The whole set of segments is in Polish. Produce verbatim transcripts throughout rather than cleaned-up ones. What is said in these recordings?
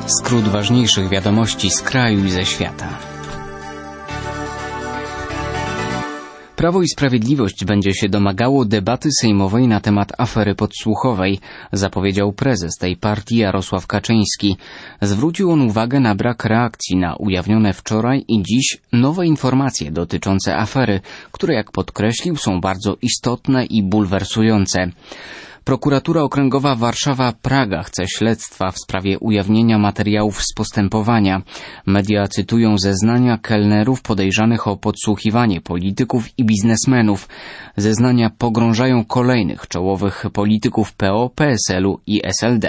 Skrót ważniejszych wiadomości z kraju i ze świata. Prawo i Sprawiedliwość będzie się domagało debaty sejmowej na temat afery podsłuchowej, zapowiedział prezes tej partii Jarosław Kaczyński. Zwrócił on uwagę na brak reakcji na ujawnione wczoraj i dziś nowe informacje dotyczące afery, które, jak podkreślił, są bardzo istotne i bulwersujące. Prokuratura Okręgowa Warszawa-Praga chce śledztwa w sprawie ujawnienia materiałów z postępowania. Media cytują zeznania kelnerów podejrzanych o podsłuchiwanie polityków i biznesmenów. Zeznania pogrążają kolejnych czołowych polityków P O, P S L u i S L D.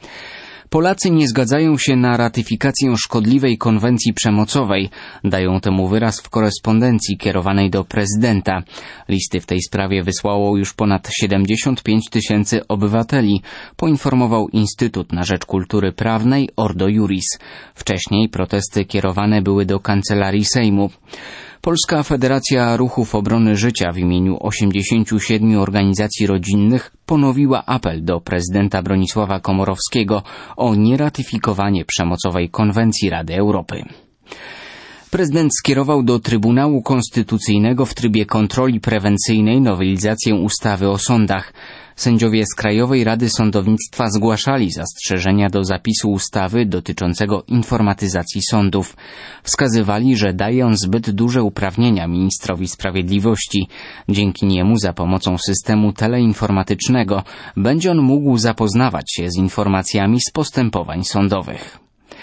Polacy nie zgadzają się na ratyfikację szkodliwej konwencji przemocowej. Dają temu wyraz w korespondencji kierowanej do prezydenta. Listy w tej sprawie wysłało już ponad siedemdziesiąt pięć tysięcy obywateli, poinformował Instytut na Rzecz Kultury Prawnej Ordo Iuris. Wcześniej protesty kierowane były do Kancelarii Sejmu. Polska Federacja Ruchów Obrony Życia w imieniu osiemdziesięciu siedmiu organizacji rodzinnych ponowiła apel do prezydenta Bronisława Komorowskiego o nieratyfikowanie przemocowej konwencji Rady Europy. Prezydent skierował do Trybunału Konstytucyjnego w trybie kontroli prewencyjnej nowelizację ustawy o sądach. Sędziowie z Krajowej Rady Sądownictwa zgłaszali zastrzeżenia do zapisu ustawy dotyczącego informatyzacji sądów. Wskazywali, że daje on zbyt duże uprawnienia ministrowi sprawiedliwości. Dzięki niemu za pomocą systemu teleinformatycznego będzie on mógł zapoznawać się z informacjami z postępowań sądowych.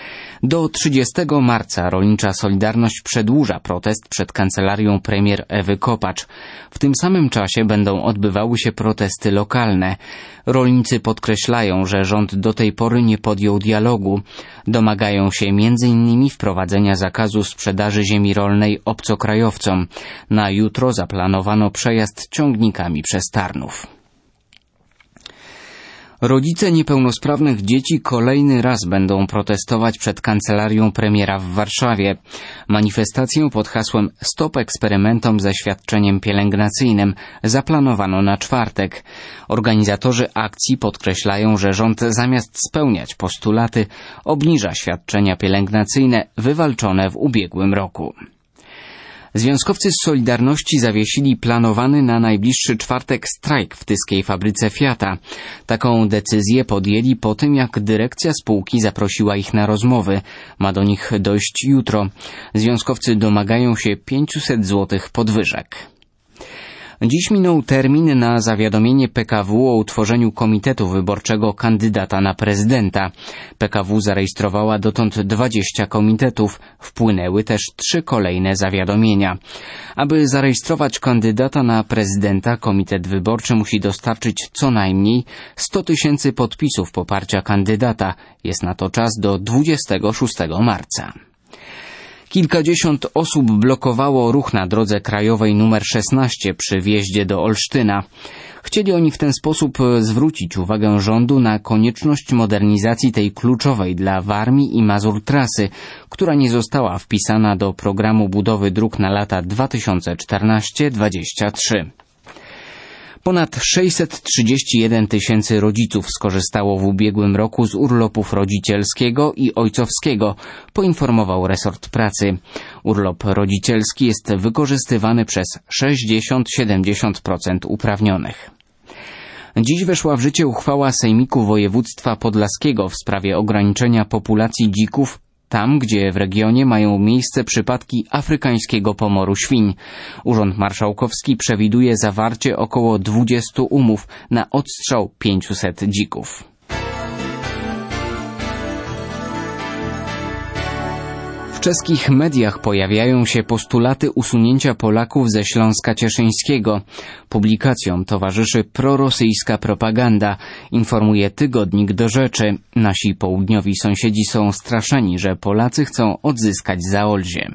Do trzydziestego marca Rolnicza Solidarność przedłuża protest przed kancelarią premier Ewy Kopacz. W tym samym czasie będą odbywały się protesty lokalne. Rolnicy podkreślają, że rząd do tej pory nie podjął dialogu. Domagają się między innymi wprowadzenia zakazu sprzedaży ziemi rolnej obcokrajowcom. Na jutro zaplanowano przejazd ciągnikami przez Tarnów. Rodzice niepełnosprawnych dzieci kolejny raz będą protestować przed kancelarią premiera w Warszawie. Manifestację pod hasłem Stop eksperymentom ze świadczeniem pielęgnacyjnym zaplanowano na czwartek. Organizatorzy akcji podkreślają, że rząd zamiast spełniać postulaty obniża świadczenia pielęgnacyjne wywalczone w ubiegłym roku. Związkowcy z Solidarności zawiesili planowany na najbliższy czwartek strajk w tyskiej fabryce Fiata. Taką decyzję podjęli po tym, jak dyrekcja spółki zaprosiła ich na rozmowy. Ma do nich dojść jutro. Związkowcy domagają się pięćset złotych podwyżek. Dziś minął termin na zawiadomienie P K W o utworzeniu komitetu wyborczego kandydata na prezydenta. P K W zarejestrowała dotąd dwadzieścia komitetów. Wpłynęły też trzy kolejne zawiadomienia. Aby zarejestrować kandydata na prezydenta, komitet wyborczy musi dostarczyć co najmniej sto tysięcy podpisów poparcia kandydata. Jest na to czas do dwudziestego szóstego marca. Kilkadziesiąt osób blokowało ruch na drodze krajowej numer szesnaście przy wjeździe do Olsztyna. Chcieli oni w ten sposób zwrócić uwagę rządu na konieczność modernizacji tej kluczowej dla Warmii i Mazur trasy, która nie została wpisana do programu budowy dróg na lata dwa tysiące czternasty do dwudziestego trzeciego. Ponad sześćset trzydzieści jeden tysięcy rodziców skorzystało w ubiegłym roku z urlopów rodzicielskiego i ojcowskiego, poinformował resort pracy. Urlop rodzicielski jest wykorzystywany przez sześćdziesiąt do siedemdziesięciu procent uprawnionych. Dziś weszła w życie uchwała Sejmiku Województwa Podlaskiego w sprawie ograniczenia populacji dzików tam, gdzie w regionie mają miejsce przypadki afrykańskiego pomoru świń. Urząd Marszałkowski przewiduje zawarcie około dwudziestu umów na odstrzał pięciuset dzików. W czeskich mediach pojawiają się postulaty usunięcia Polaków ze Śląska Cieszyńskiego. Publikacjom towarzyszy prorosyjska propaganda, informuje tygodnik Do Rzeczy. Nasi południowi sąsiedzi są straszeni, że Polacy chcą odzyskać Zaolzie.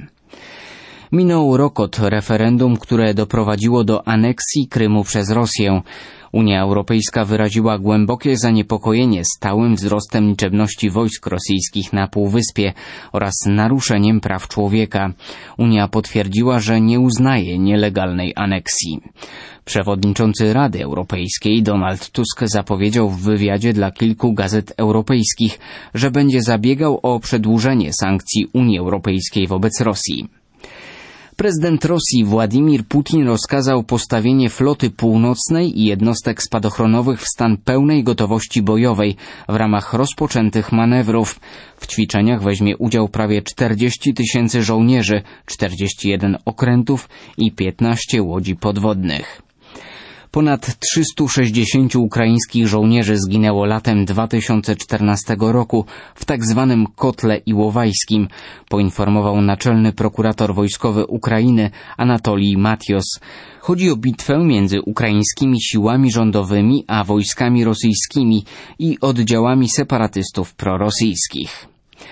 Minął rok od referendum, które doprowadziło do aneksji Krymu przez Rosję. Unia Europejska wyraziła głębokie zaniepokojenie stałym wzrostem liczebności wojsk rosyjskich na Półwyspie oraz naruszeniem praw człowieka. Unia potwierdziła, że nie uznaje nielegalnej aneksji. Przewodniczący Rady Europejskiej Donald Tusk zapowiedział w wywiadzie dla kilku gazet europejskich, że będzie zabiegał o przedłużenie sankcji Unii Europejskiej wobec Rosji. Prezydent Rosji Władimir Putin rozkazał postawienie floty północnej i jednostek spadochronowych w stan pełnej gotowości bojowej w ramach rozpoczętych manewrów. W ćwiczeniach weźmie udział prawie czterdzieści tysięcy żołnierzy, czterdzieści jeden okrętów i piętnaście łodzi podwodnych. Ponad trzystu sześćdziesięciu ukraińskich żołnierzy zginęło latem dwa tysiące czternastego roku w tak zwanym Kotle Iłowajskim, poinformował naczelny prokurator wojskowy Ukrainy Anatolij Matios. Chodzi o bitwę między ukraińskimi siłami rządowymi a wojskami rosyjskimi i oddziałami separatystów prorosyjskich.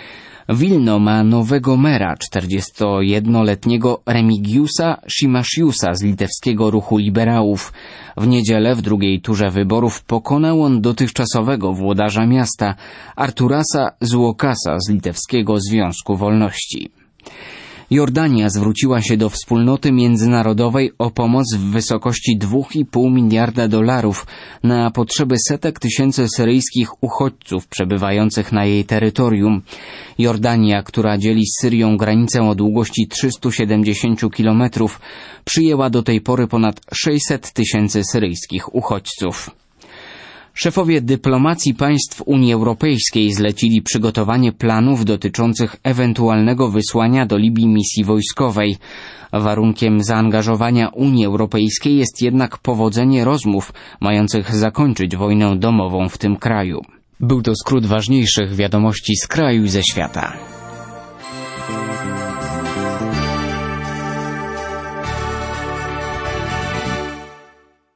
Wilno ma nowego mera, czterdziestojednoletniego Remigiusa Šimašiusa z litewskiego ruchu liberałów. W niedzielę w drugiej turze wyborów pokonał on dotychczasowego włodarza miasta, Arturasa Zuokasa z litewskiego Związku Wolności. Jordania zwróciła się do wspólnoty międzynarodowej o pomoc w wysokości dwa i pół miliarda dolarów na potrzeby setek tysięcy syryjskich uchodźców przebywających na jej terytorium. Jordania, która dzieli z Syrią granicę o długości trzystu siedemdziesięciu kilometrów, przyjęła do tej pory ponad sześćset tysięcy syryjskich uchodźców. Szefowie dyplomacji państw Unii Europejskiej zlecili przygotowanie planów dotyczących ewentualnego wysłania do Libii misji wojskowej. Warunkiem zaangażowania Unii Europejskiej jest jednak powodzenie rozmów mających zakończyć wojnę domową w tym kraju. Był to skrót ważniejszych wiadomości z kraju i ze świata.